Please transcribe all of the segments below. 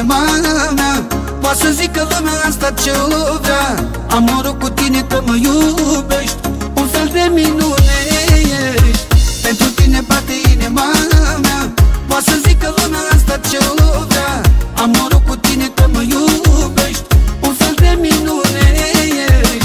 inima mea. Poate să zică lumea asta ce o vrea, amorul cu tine că mă iubești, un fel de minune ești. Pentru tine bate inima mea. Poate să zică lumea asta ce o vrea, amorul cu tine că mă iubești, un fel de minune ești.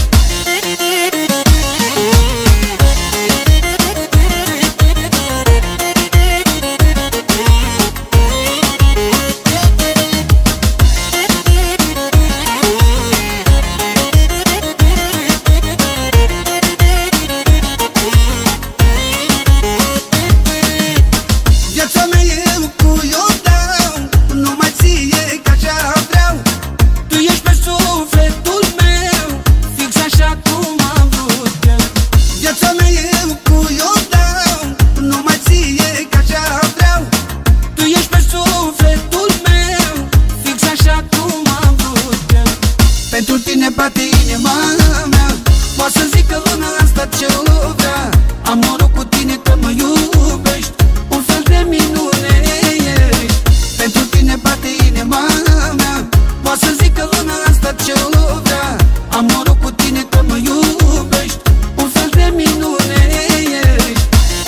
Viața mea eu cu eu dau, numai ție că așa vreau. Tu ești pe sufletul meu, fix așa cum am vrut eu. Viața mea eu cu eu dau, numai ție că așa vreau. Tu ești pe sufletul meu, fix așa cum am vrut eu. Pentru tine bate inima mea. Poate să zică lumea asta ce o vrea, amorul cu tine că mă iubești, un fel de minune ești. Pentru tine bate inima mea. Poate să zică lumea asta ce o vrea, amorul cu tine că mă iubești, un fel de minune ești.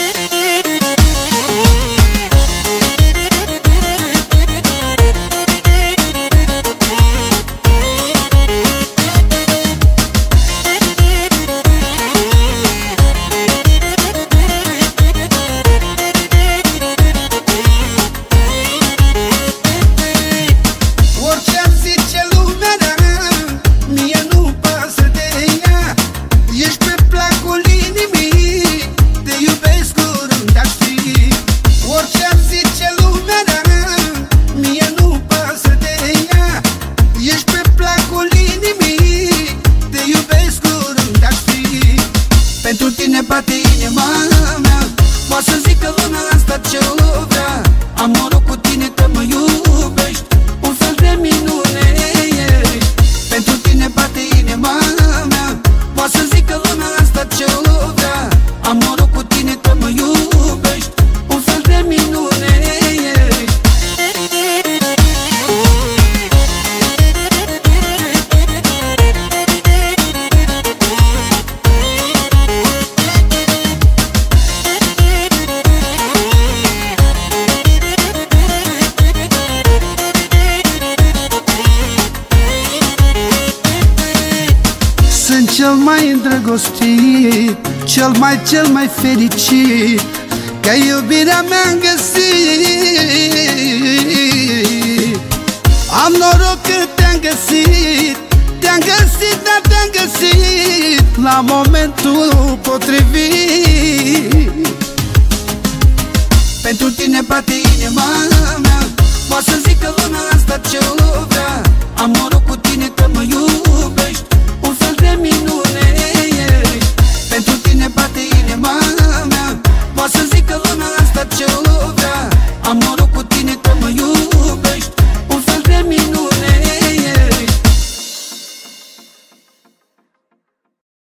Orice ar zice lumea rea, mie nu pasă de ea. Ești pe placul inimii, te iubesc oriunde aș fi. Orice ar zice lumea rea, mie nu pasă de ea. Ești pe placul inimii, te iubesc oriunde aș fi. Pentru tine bate inima mea. Poate să zică lumea asta ce o vrea, amorul cu tine că mă iubești, un fel de minune ești. Pentru tine bate inima mea. Poate să zică lumea asta ce o vrea, amorul cu tine că mă iubești, un fel de minune ești. Sunt cel mai îndrăgostit, cel mai fericit, că iubirea mea-am găsit. Am noroc că te-am găsit, te-am găsit, dar te-am găsit la momentul potrivit. Pentru tine bate inima mea. Poate să zică lumea asta ce o vrea, amorul cu tine că mă iubești, un fel de minune ești. Pentru tine bate inima mea. Poate să zică